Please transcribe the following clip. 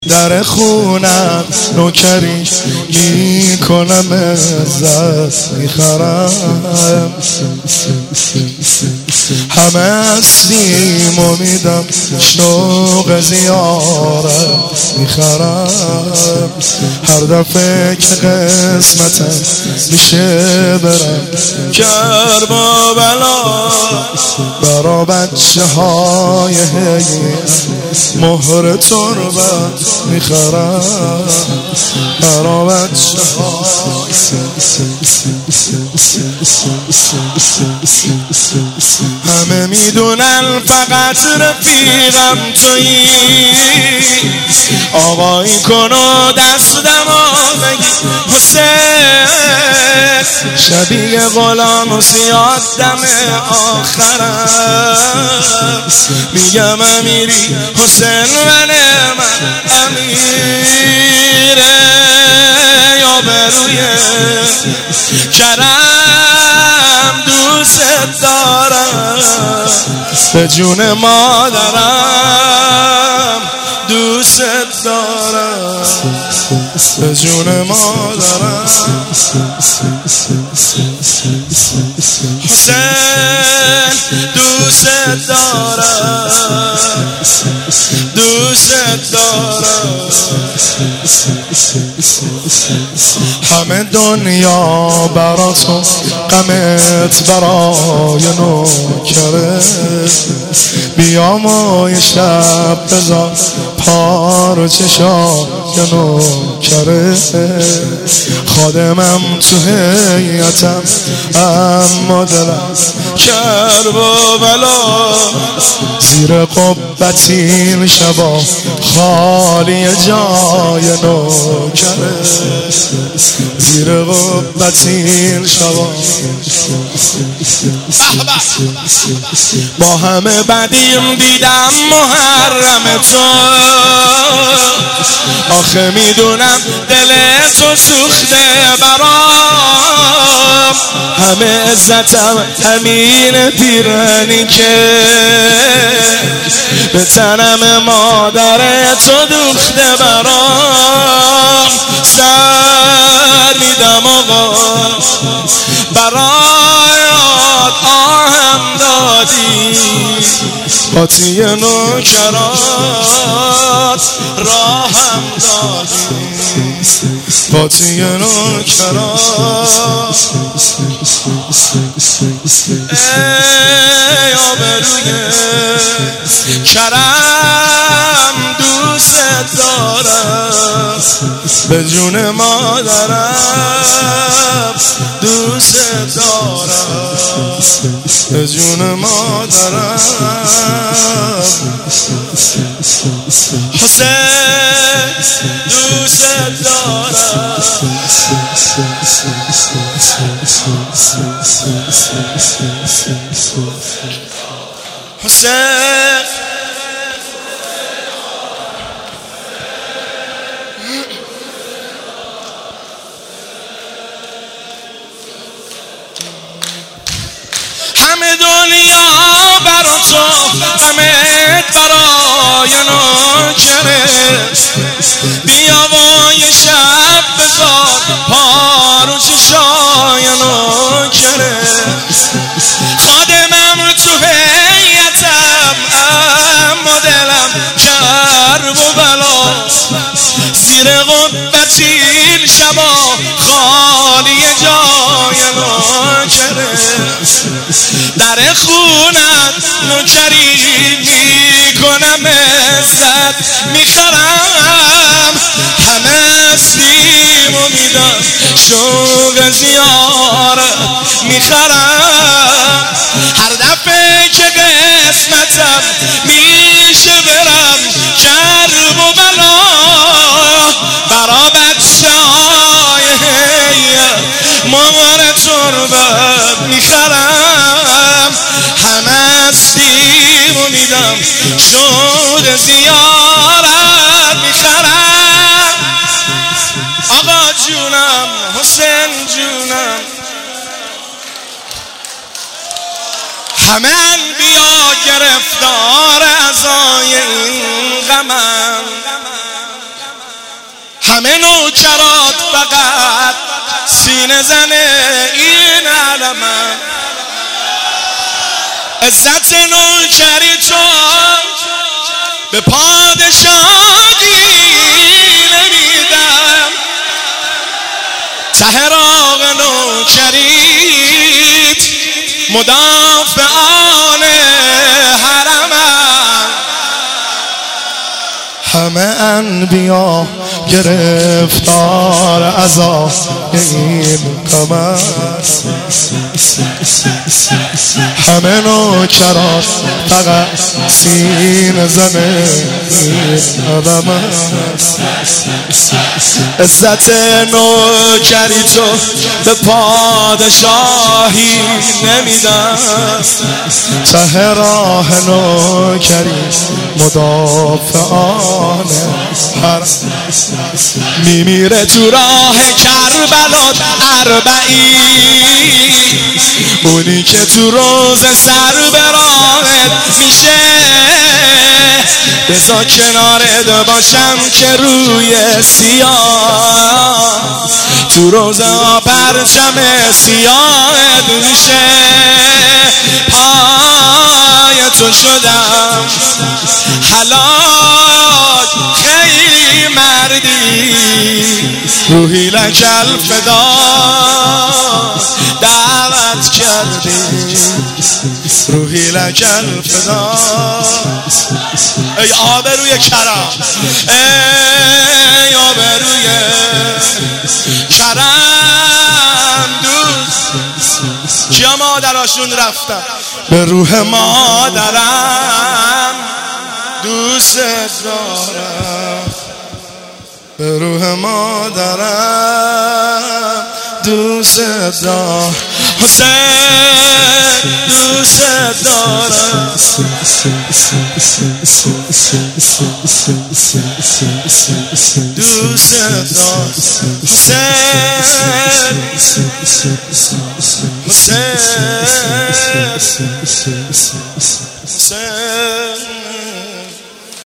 در خونم نوکری میکنم، عزت میخرم، همه هستیم و میدم، شوق زیارت میخرم. هر دفعه که قسمتم میشه برم کرب و بلا، برا بچه های مهر تربت میخرم، برا بچه همه میدونن فقط رفیقم تویی، آقایی کن و دستمو بگی حسین، شبیه غلام و زیاد دم آخرم، میگم امیری حسین من امیره، یا بروی کرم دوست دارم، به جون مادرم دوست دارم، به جون مادرم. حسین دوست دارم، دوست دارم. همه دنیا برا تو، غمت برای نوکره، بیا ما یه شب بذار پارو چشای نوکره، خادمم تو هیئتم اما دلم کرب و بلا، زیر قبتی شبا خالی جای نوکره، زیر قبتی شبا با همه بدیم دیدم محرم تو، آخه میدونم دل تو سوخته برام، همه عزتم همین پیرهنی که به تنم مادر تو دوخته برام، سر میدم آقا برایات آهم دادی، قاطی نوکرات راهم دادی، قاطی نوکرات. ای آبروی کرم دوست دارم، به جون مادرم دوست دارم، به جون مادرم. حسین دوست دارم، حسین همه دنیا برا تو، غمت برای نوکره، بیا و یه شب بذار پارو چشای نوکره، خادمم تو هیئتم اما دلم کرب و بلا، زیر قبتی شبا خالی جای نوکره، در خونت نوکری میکنم، عزت میخرم، همه هستیم و میدم، شوق زیارت میخرم، هر دفعه که قسمتم میشه برم کرب و بلا، برا بچه های مهر تربت میخرم، همه هستیم و میدم، شوق زیارت میخرم. آقا جونم حسین جونم، همه انبیا گرفتار عزای این غمم، همه نوکرات فقط سینه زنه این علمم. عزت نوکری تو به پادشاهی نمیدم، ته راغ نوکریت مدافعان حرمم. همه انبیا گرفتار عذاب این قمر، همه نوکرات فقط سینه زنه این قدم. عزت نوکری تو به پادشاهی نمیدم، ته راه نوکری مدافعان حرم. میمیره تو راه کربلات اربعین، اونی که تو روز سر به راهت میشه. بذار کنارت باشم که روی سیاه، تو روز پرچم سیاهت میشه. پای تو شدم هلاک خیلی مردی، روحی لک الفدا دعوت کردی، روحی لک الفدا. ای آبروی کرم، ای آبروی کرم، دوست کیا مادراشون رفتن به روح مادرم، دوست دارم به روح مادرم، دوست دارم حسین، دوست دارم. دوست دارم حسین، حسین، حسین.